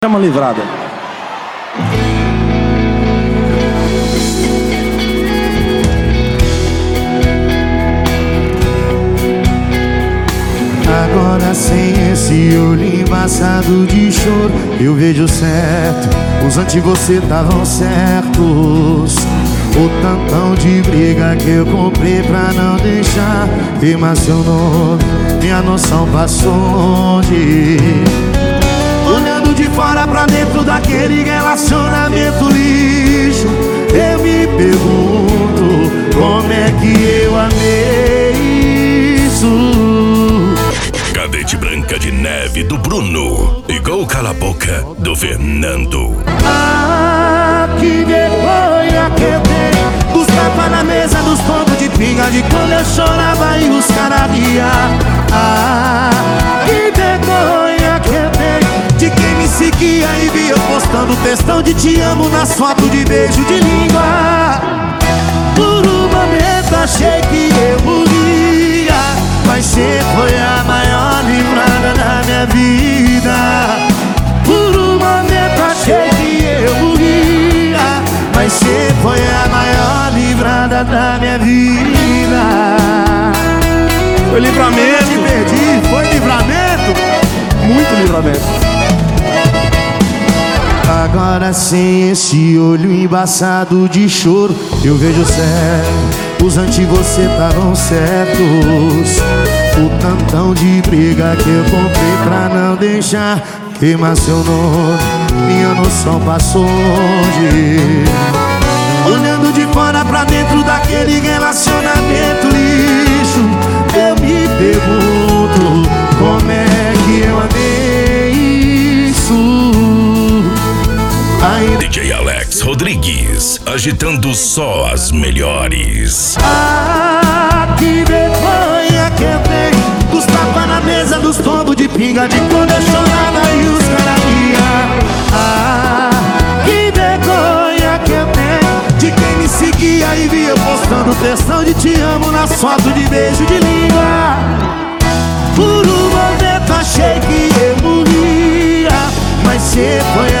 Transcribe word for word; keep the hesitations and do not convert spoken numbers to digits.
Chama livrada. Agora sem esse olho embaçado de choro, eu vejo certo, os antes você estavam certos. O tantão de briga que eu comprei pra não deixar queimar seu nome, minha noção passou onde? Olhando de fora pra dentro daquele relacionamento lixo, eu me pergunto como é que eu amei isso. Cadete Branca de Neve do Bruno e Gol Cala Boca do Fernando. Ah, que vergonha que eu tenho, dos tapas na mesa, dos pontos de pinga, de quando eu chorava e os caras riam. Ah, que vergonha que eu tenho de quem me seguia e via eu postando textão de te amo nas fotos de beijo de língua. Por um momento achei que eu morria, mas você foi a maior livrada da minha vida. Por um momento achei que eu morria, mas você foi a maior livrada da minha vida. Foi livramento. Te perdi, foi livramento. Muito livramento. Agora sem esse olho embaçado de choro, eu vejo certo, os antes você estavam certos. O tantão de briga que eu comprei pra não deixar queimar seu nome, minha noção passou longe. Olhando de fora pra dentro daquele relacionamento lixo, eu me pergunto como é que eu amei isso. D J Alex Rodrigues, agitando só as melhores. Ah, que vergonha que eu tenho, dos tapas na mesa, dos tombos de pinga, de quando eu chorava e os caras riam. Ah, que vergonha que eu tenho de quem me seguia e via eu postando textão de te amo nas fotos de beijo de língua. Por um momento achei que eu morria, mas você foi